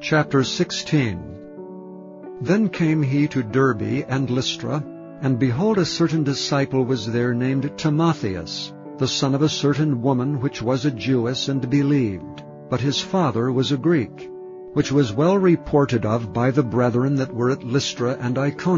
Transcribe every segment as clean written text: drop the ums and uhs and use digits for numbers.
Chapter 16. Then came he to Derbe and Lystra, and behold, a certain disciple was there named Timotheus, the son of a certain woman which was a Jewess and believed, but his father was a Greek, which was well reported of by the brethren that were at Lystra and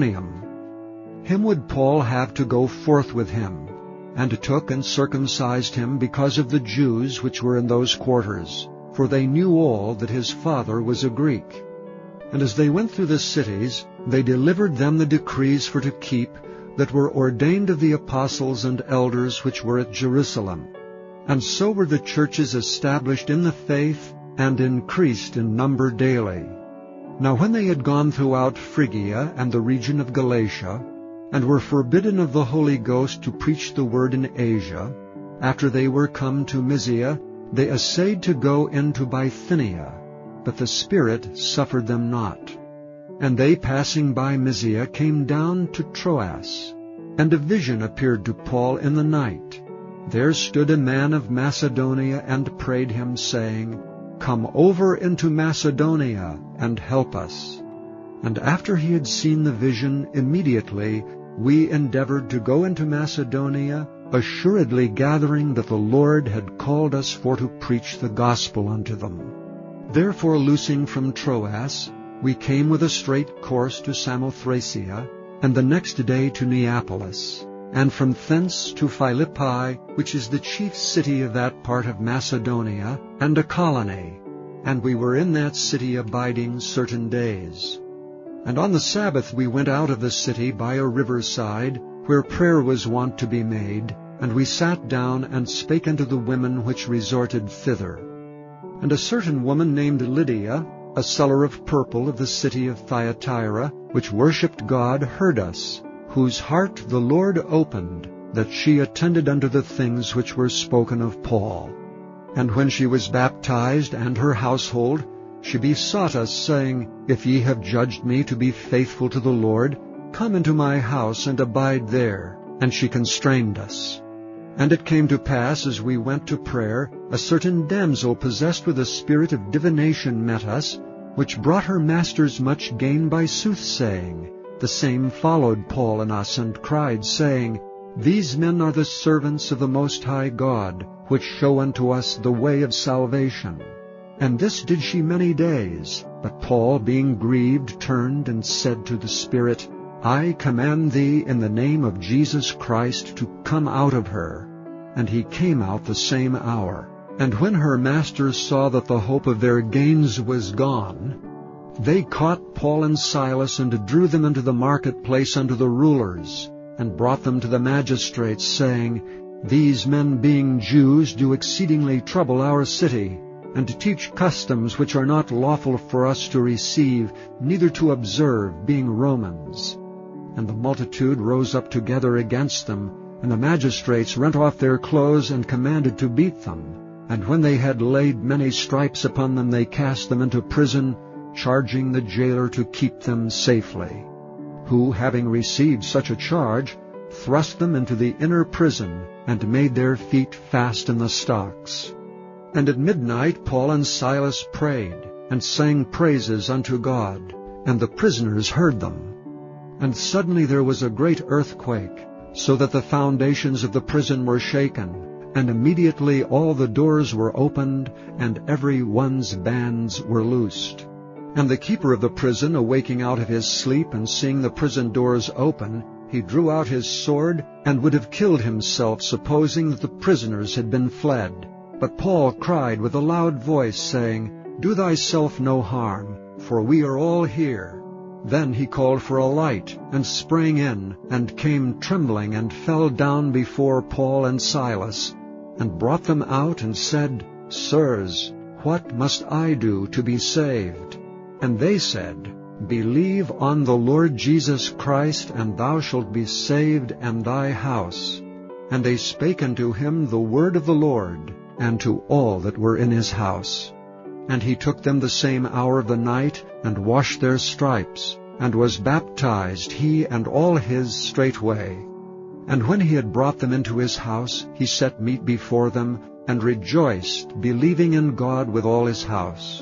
Iconium. Him would Paul have to go forth with him, and took and circumcised him because of the Jews which were in those quarters, for they knew all that his father was a Greek. And as they went through the cities, they delivered them the decrees for to keep, that were ordained of the apostles and elders which were at Jerusalem. And so were the churches established in the faith, and increased in number daily. Now when they had gone throughout Phrygia and the region of Galatia, and were forbidden of the Holy Ghost to preach the word in Asia, after they were come to Mysia, they essayed to go into Bithynia, but the Spirit suffered them not. And they, passing by Mysia, came down to Troas. And a vision appeared to Paul in the night. There stood a man of Macedonia and prayed him, saying, Come over into Macedonia, and help us. And after he had seen the vision, immediately we endeavored to go into Macedonia, assuredly gathering that the Lord had called us for to preach the gospel unto them. Therefore, loosing from Troas, we came with a straight course to Samothracia, and the next day to Neapolis, and from thence to Philippi, which is the chief city of that part of Macedonia, and a colony, and we were in that city abiding certain days. And on the Sabbath we went out of the city by a riverside, where prayer was wont to be made, and we sat down and spake unto the women which resorted thither. And a certain woman named Lydia, a seller of purple of the city of Thyatira, which worshipped God, heard us, whose heart the Lord opened, that she attended unto the things which were spoken of Paul. And when she was baptized, and her household, she besought us, saying, If ye have judged me to be faithful to the Lord, come into my house and abide there. And she constrained us. And it came to pass, as we went to prayer, a certain damsel possessed with a spirit of divination met us, which brought her masters much gain by soothsaying. The same followed Paul and us, and cried, saying, These men are the servants of the Most High God, which show unto us the way of salvation. And this did she many days. But Paul, being grieved, turned and said to the Spirit, I command thee in the name of Jesus Christ to come out of her. And he came out the same hour. And when her masters saw that the hope of their gains was gone, they caught Paul and Silas, and drew them into the marketplace unto the rulers, and brought them to the magistrates, saying, These men, being Jews, do exceedingly trouble our city, and teach customs which are not lawful for us to receive, neither to observe, being Romans. And the multitude rose up together against them, and the magistrates rent off their clothes, and commanded to beat them. And when they had laid many stripes upon them, they cast them into prison, charging the jailer to keep them safely. Who, having received such a charge, thrust them into the inner prison, and made their feet fast in the stocks. And at midnight Paul and Silas prayed, and sang praises unto God, and the prisoners heard them. And suddenly there was a great earthquake, so that the foundations of the prison were shaken, and immediately all the doors were opened, and every one's bands were loosed. And the keeper of the prison, awaking out of his sleep, and seeing the prison doors open, he drew out his sword, and would have killed himself, supposing that the prisoners had been fled. But Paul cried with a loud voice, saying, Do thyself no harm, for we are all here. Then he called for a light, and sprang in, and came trembling, and fell down before Paul and Silas, and brought them out, and said, Sirs, what must I do to be saved? And they said, Believe on the Lord Jesus Christ, and thou shalt be saved, and thy house. And they spake unto him the word of the Lord, and to all that were in his house. And he took them the same hour of the night, and washed their stripes, and was baptized, he and all his straightway. And when he had brought them into his house, he set meat before them, and rejoiced, believing in God with all his house.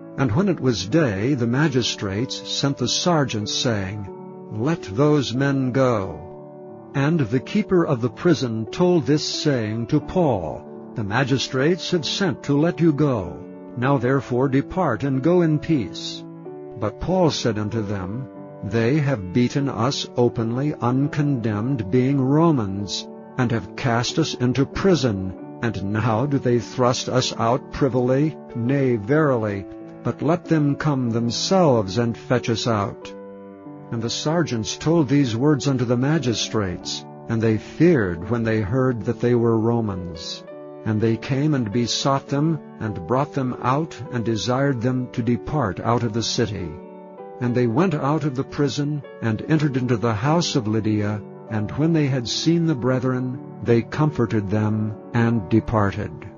And when it was day, the magistrates sent the sergeants, saying, "Let those men go." And the keeper of the prison told this saying to Paul, "The magistrates have sent to let you go. Now therefore depart, and go in peace." But Paul said unto them, "They have beaten us openly, uncondemned, being Romans, and have cast us into prison, and now do they thrust us out privily? Nay, verily, but let them come themselves and fetch us out." And the sergeants told these words unto the magistrates, and they feared when they heard that they were Romans. And they came and besought them, and brought them out, and desired them to depart out of the city. And they went out of the prison, and entered into the house of Lydia, and when they had seen the brethren, they comforted them, and departed.